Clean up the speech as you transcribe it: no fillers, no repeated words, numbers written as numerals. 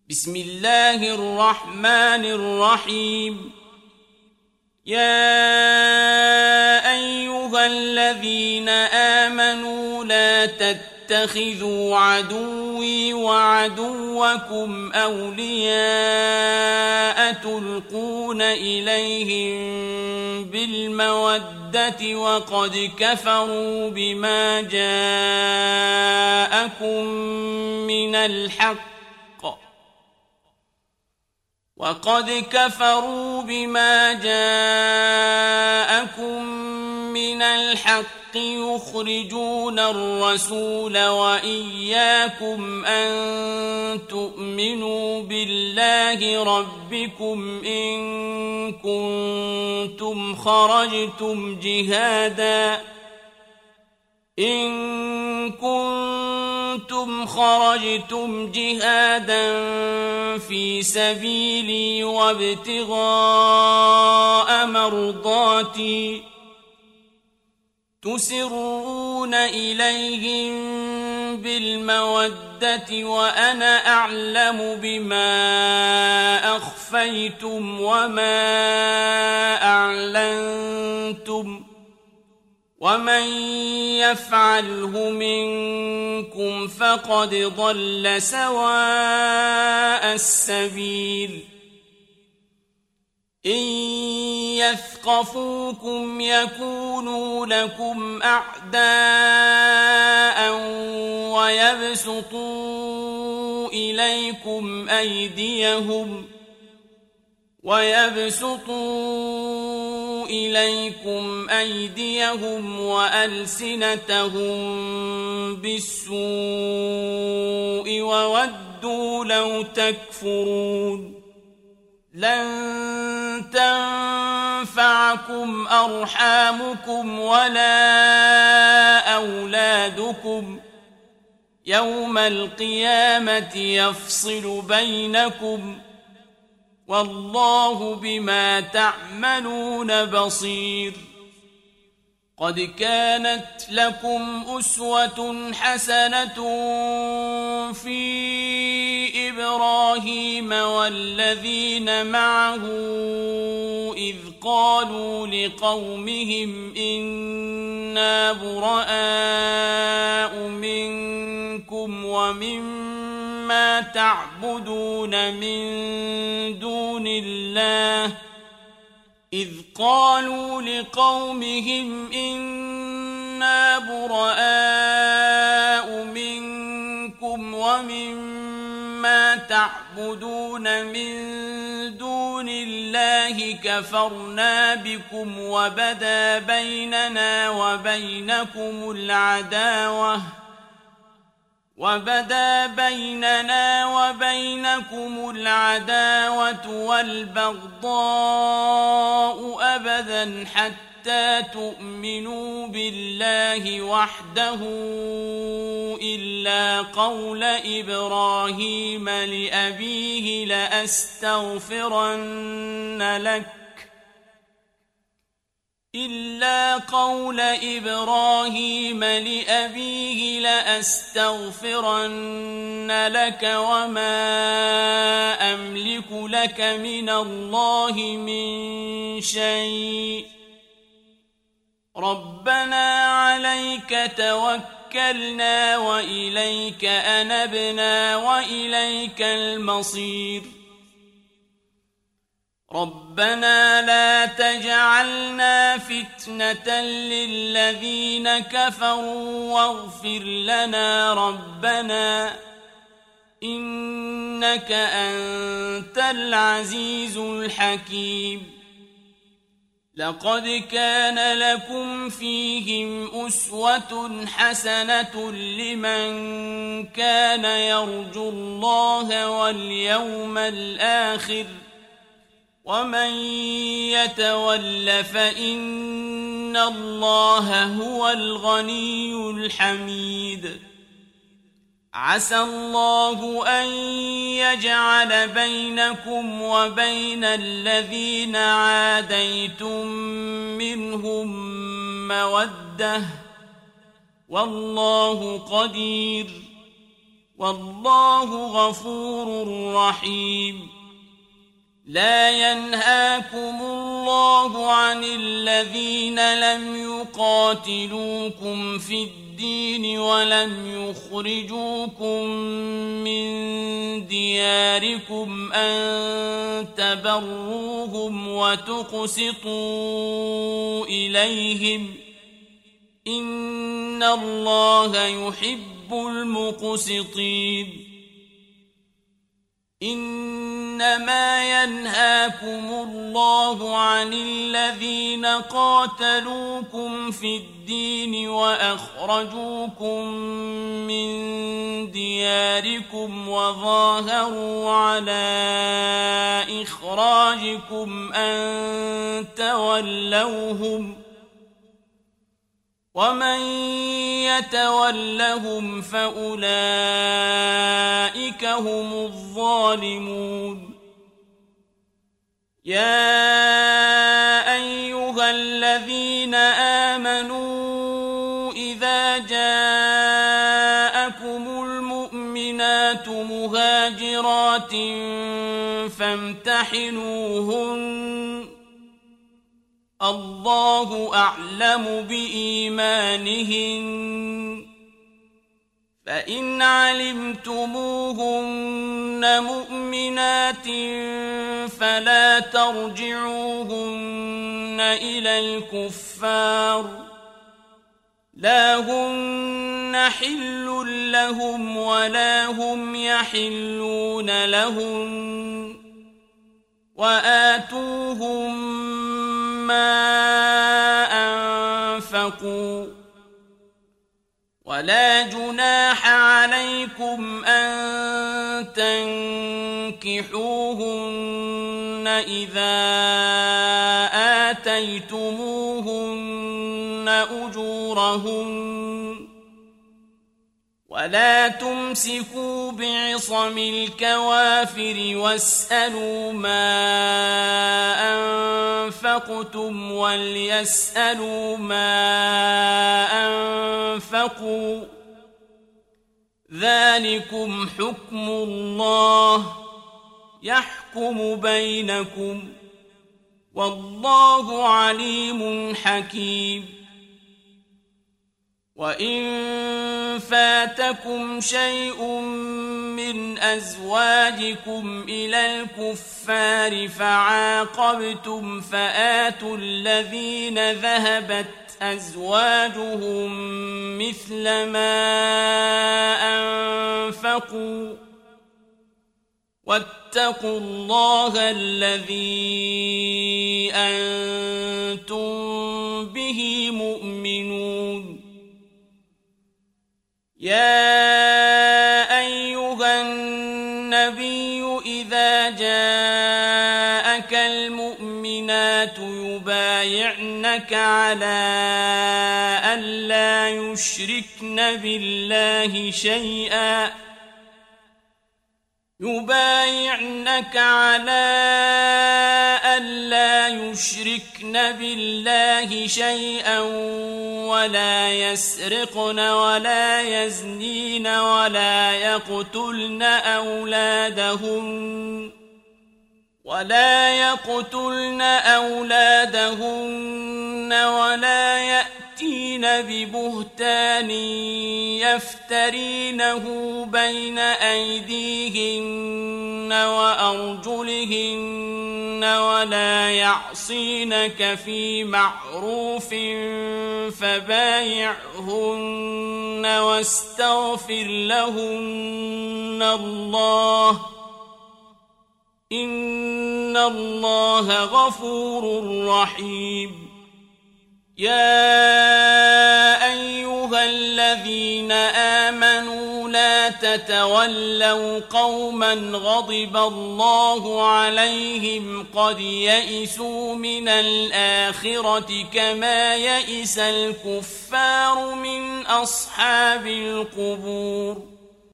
بسم الله الرحمن الرحيم. يا أيها الذين آمنوا لا تتخذوا عدوي وعدوكم أولياء تلقون إليهم بالمودة وقد كفروا بما جاءكم من الحق يخرجون الرسول وإياكم أن تؤمنوا بالله ربكم إن كنتم خرجتم جهادا في سبيلي وابتغاء مرضاتي تسرون إليهم بالمودة وأنا أعلم بما أخفيتم وما أعلنتم ومن يفعله منكم فقد ضل سواء السبيل. إن يثقفوكم يكونوا لكم أعداء ويبسطوا إليكم أيديهم وألسنتهم بالسوء وودوا لو تكفرون. لن تنفعكم أرحامكم ولا أولادكم يوم القيامة يفصل بينكم والله بما تعملون بصير. قد كانت لكم أسوة حسنة في إبراهيم والذين معه إذ قالوا لقومهم إنا براء منكم ومما تعبدون من دون الله كفرنا بكم وبدا بيننا وبينكم العداوة والبغضاء أبدا حتى تؤمنوا بالله وحده إلا قول إبراهيم لأبيه لأستغفرن لك وما أملك لك من الله من شيء ربنا عليك توكلنا وإليك أنبنا وإليك المصير. ربنا لا تجعلنا فتنة للذين كفروا واغفر لنا ربنا إنك أنت العزيز الحكيم. لقد كان لكم فيهم أسوة حسنة لمن كان يرجو الله واليوم الآخر ومن يتول فإن الله هو الغني الحميد. عسى الله أن يجعل بينكم وبين الذين عاديتم منهم مودة والله قدير والله غفور رحيم. لا ينهاكم الله عن الذين لم يقاتلوكم في الدين ولم يخرجوكم من دياركم أن تبروهم وتقسطوا إليهم إن الله يحب المقسطين. إنما ينهاكم الله عن الذين قاتلوكم في الدين وأخرجوكم من دياركم وظاهروا على إخراجكم أن تولوهم ومن يتولهم فأولئك هم الظالمون. يا أيها الذين آمنوا إذا جاءكم المؤمنات مهاجرات فامتحنوهن الله أعلم بإيمانهن فإن علمتموهن مؤمنات فلا ترجعوهن إلى الكفار لا هن حل لهم ولا هم يحلون لهن وآتوهم ما أنفقوا ولا جناح عليكم أن تنكحوهن إذا آتيتموهن أجورهن ولا تمسكوا بعصم الكوافر واسألوا ما أنفقتم وليسألوا ما أنفقوا ذلكم حكم الله يحكم بينكم والله عليم حكيم. وإن فاتكم شيء من أزواجكم إلى الكفار فعاقبتم فآتوا الذين ذهبت أزواجهم مثل ما أنفقوا واتقوا الله الذي أنتم به مؤمنون. يا أيها النبي إذا جاءك المؤمنات يبايعنك على أن لا يشركن بالله شيئا ولا يسرقن ولا يزنين ولا يقتلن أولادهن ولا يأتين ببهتان يفترينه بين أيديهن وأرجلهن ولا يعصينك في معروف فبايعهن واستغفر لهن الله إن الله غفور رحيم. يا أيها الذين آمنوا لا تتولوا قوما غضب الله عليهم قد يئسوا من الآخرة كما يئس الكفار من أصحاب القبور.